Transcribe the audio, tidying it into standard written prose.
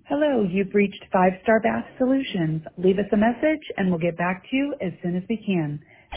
Hello, you've reached Five Star Bath Solutions. Leave us a message and we'll get back to you as soon as we can.